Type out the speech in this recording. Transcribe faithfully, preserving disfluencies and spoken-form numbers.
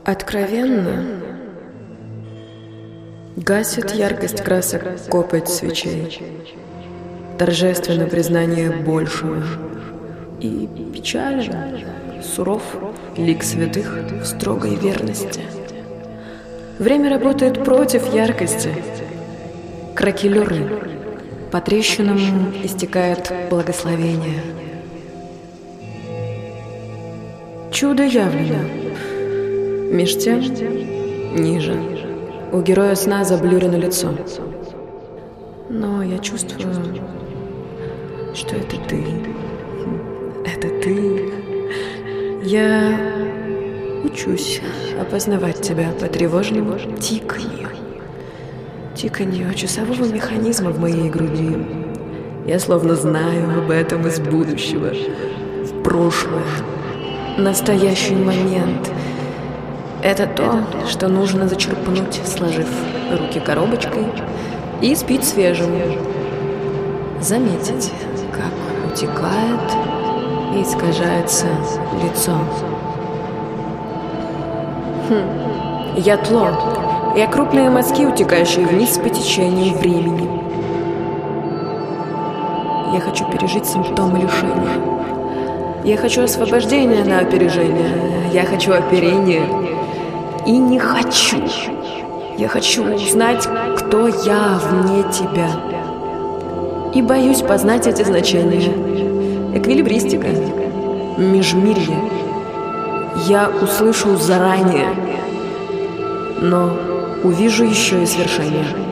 Откровенно гасит яркость красок копоть свечей, торжественно признание большего, и печален, суров лик святых в строгой верности. Время работает против яркости. Кракелюры, по трещинам истекает благословение. Чудо явлено. Меж тем, ниже, у героя сна заблюрено лицо. Но я чувствую, что это ты. Это ты. Я учусь опознавать тебя по тревожному тиканью. Тиканью часового механизма в моей груди. Я словно знаю об этом из будущего, в прошлое, настоящий момент. Это то, что нужно зачерпнуть, сложив руки коробочкой, и спить свежим. Заметить, как утекает и искажается лицо. Хм. Я тло. Я крупные мазки, утекающие вниз по течению времени. Я хочу пережить симптомы лишения. Я хочу освобождения на опережение. Я хочу оперения. И не хочу. Я хочу узнать, кто я вне тебя. И боюсь познать эти значения. Эквилибристика. Межмирье. Я услышу заранее, но увижу еще и свершение.